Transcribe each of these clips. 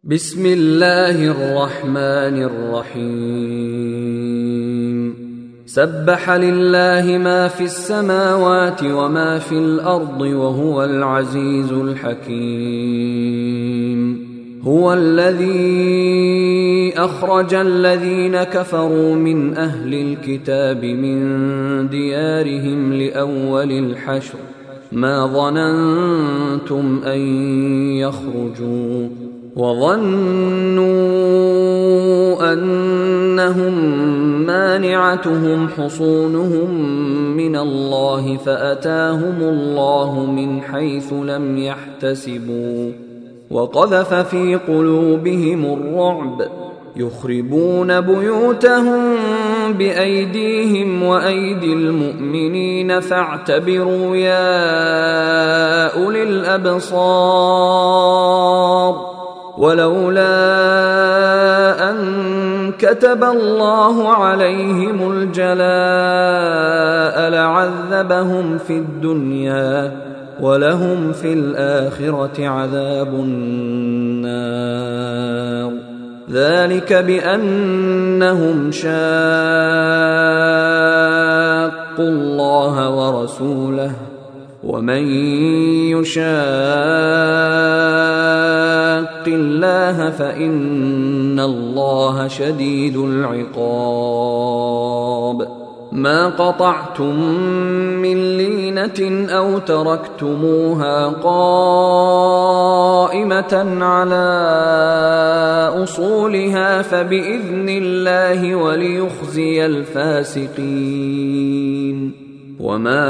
بسم الله الرحمن الرحيم سبح لله ما في السماوات وما في الأرض وهو العزيز الحكيم هو الذي أخرج الذين كفروا من أهل الكتاب من ديارهم لأول الحشر ما ظننتم أن يخرجوا وظنوا أنهم مانعتهم حصونهم من الله فأتاهم الله من حيث لم يحتسبوا وقذف في قلوبهم الرعب يخربون بيوتهم بأيديهم وأيدي المؤمنين فاعتبروا يا أولي الأبصار ولولا أن كتب الله عليهم الجلاء لعذبهم في الدنيا ولهم في الآخرة عذاب النار ذلك بأنهم شاقوا الله ورسوله ومن يشاق الله فإن الله شديد العقاب ما قطعتم من لينة أو تركتموها قائمة على أصولها فبإذن الله وليخزي الفاسقين وما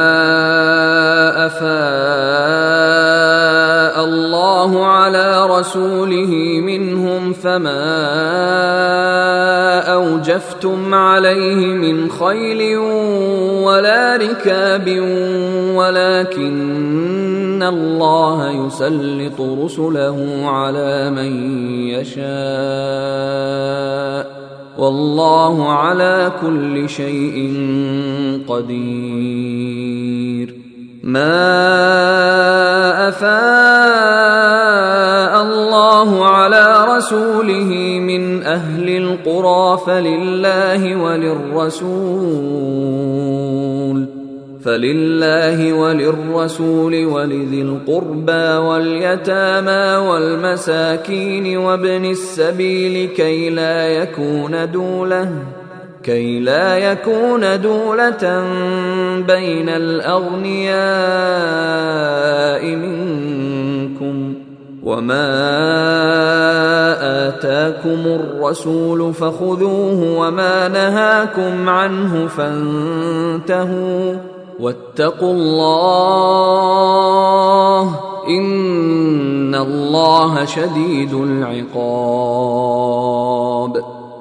أفاء الله على رسوله منهم فما أوجفتم عليه من خيل ولا ركاب ولكن الله يسلط رسله على من يشاء والله على كل شيء قدير ما أفاء الله على رسوله من أهل القرى فلله وللرسول ولذي القربى واليتامى والمساكين وابن السبيل كي لا يكون دولة بين الأغنياء منكم وما آتاكم الرسول فخذوه وما نهاكم عنه فانتهوا واتقوا الله إن الله شديد العقاب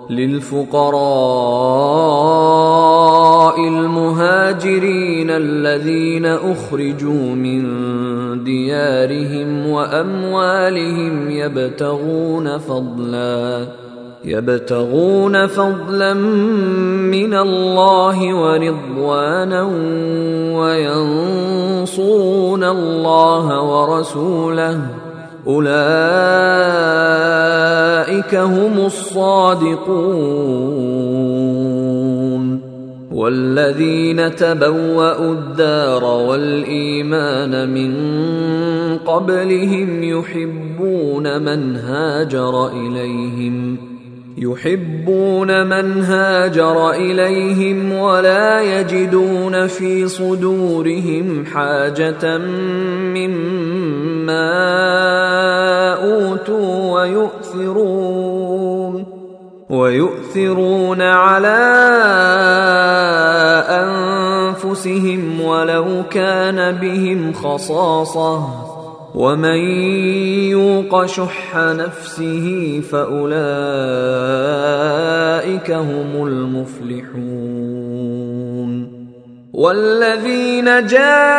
للفقراء المهاجرين الذين أخرجوا من ديارهم وأموالهم يبتغون فضلا من الله ورضوانا وينصرون الله ورسوله أولئك هم الصادقون والذين تبوأوا الدار والإيمان من قبلهم يحبون من هاجر إليهم ولا يجدون في صدورهم حاجة مما أوتوا ويؤثرون على أنفسهم ولو كان بهم خصاصة ومن يوق شح نفسه فأولئك هم المفلحون والذين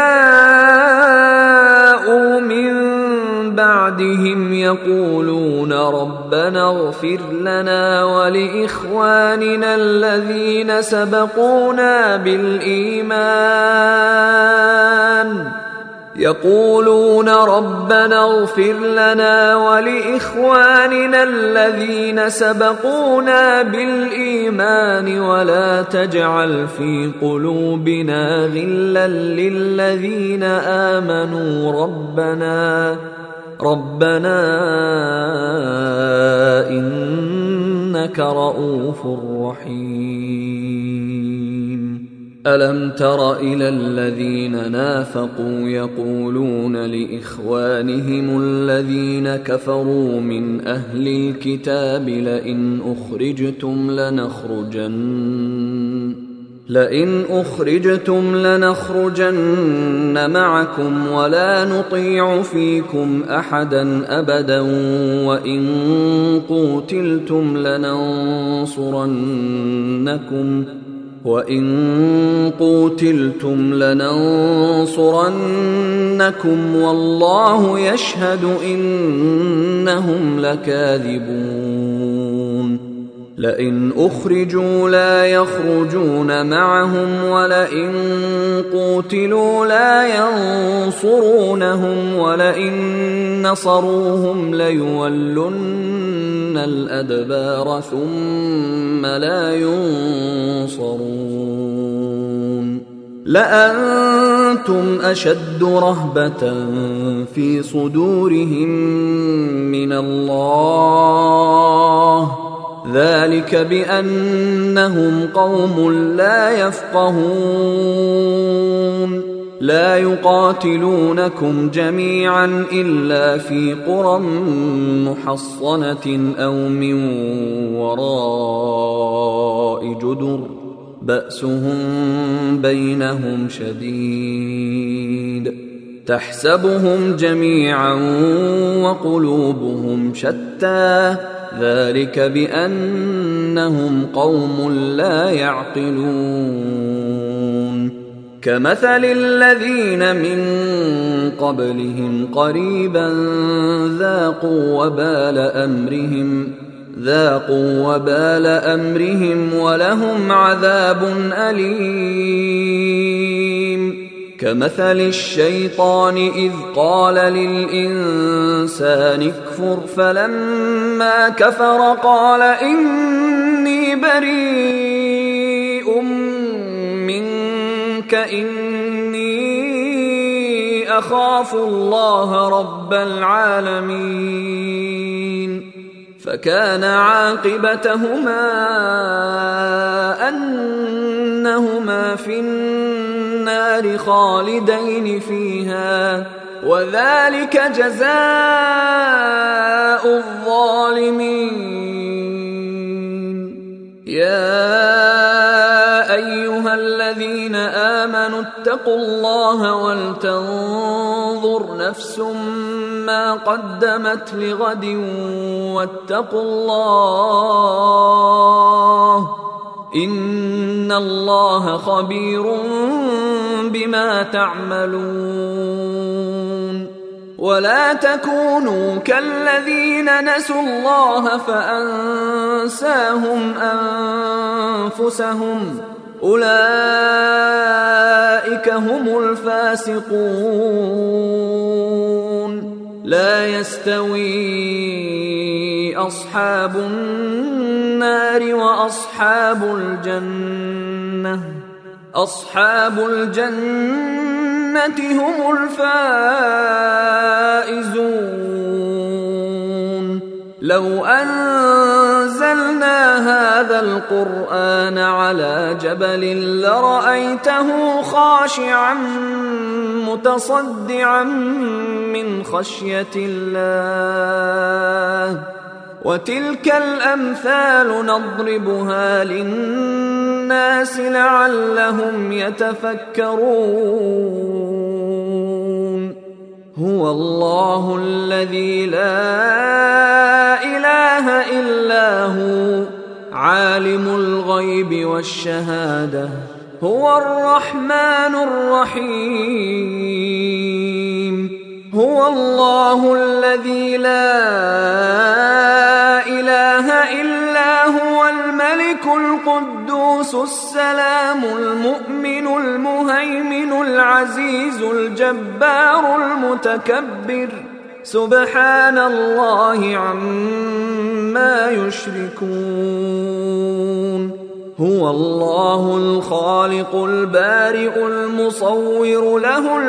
جاءوا من بعدهم يقولون ربنا اغفر لنا ولإخواننا الذين سبقونا بالإيمان يقولون ربنا اغفر لنا ولإخواننا الذين سبقونا بالإيمان ولا تجعل في قلوبنا غلا للذين آمنوا ربنا إنك رؤوف رحيم. ألم تر إلى الذين نافقوا يقولون لإخوانهم الذين كفروا من أهل الكتاب لئن أخرجتم لنخرجن معكم ولا نطيع فيكم أحدا أبدا وإن قوتلتم لننصرنكم والله يشهد إنهم لكاذبون. لئن أخرجوا لا يخرجون معهم ولئن قوتلوا لا ينصرونهم ولئن نصروهم ليولن الأدبار ثم لا ينصرون. لأنتم أشد رهبة في صدورهم من الله ذلك بأنهم قوم لا يفقهون. لا يقاتلونكم جميعا إلا في قرى محصنة أو من وراء جدر بأسهم بينهم شديد تحسبهم جميعا وقلوبهم شتى ذلك بأنهم قوم لا يعقلون. كمثل الذين من قبلهم قريبا ذاقوا وبال أمرهم ولهم عذاب أليم. كمثل الشيطان إذ قال للإنسان اكفر فلما كفر قال إني بريء منك إني أخاف الله رب العالمين. فكان عاقبتهما أنهما في النار خالدين فيها وذلك جزاء الظالمين. يا أيها الذين آمنوا اتقوا الله ولتنظر نفس ما قدمت لغد واتقوا الله إن الله خبير بما تعملون. ولا تكونوا كالذين نسوا الله فأنساهم أنفسهم أولئك هم الفاسقون. لا يستوي أصحاب النار وأصحاب الجنة هم الفائزون. لو أنزلنا هذا القرآن على جبل لرأيته خاشعا متصدعا من خشية الله. وتلك الأمثال نضربها للناس لعلهم يتفكرون. هو الله الذي لا إله إلا هو عالم الغيب والشهادة هو الرحمن الرحيم. هو الله الذي لا إله إلا هو الملك القدوس السلام المؤمن المهيمن العزيز الجبار المتكبر سبحان الله عما يشركون هو الله الخالق البارئ المصور له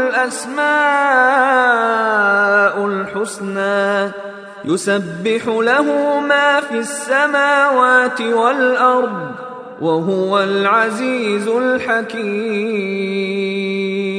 الأسماء الحسنى يسبح له ما في السماوات والأرض وهو العزيز الحكيم